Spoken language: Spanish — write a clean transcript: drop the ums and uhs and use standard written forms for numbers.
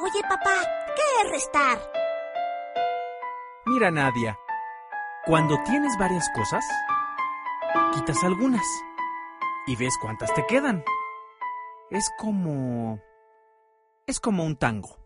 Oye, papá, ¿qué es restar? Mira, Nadia, cuando tienes varias cosas, quitas algunas y ves cuántas te quedan. Es como un tango.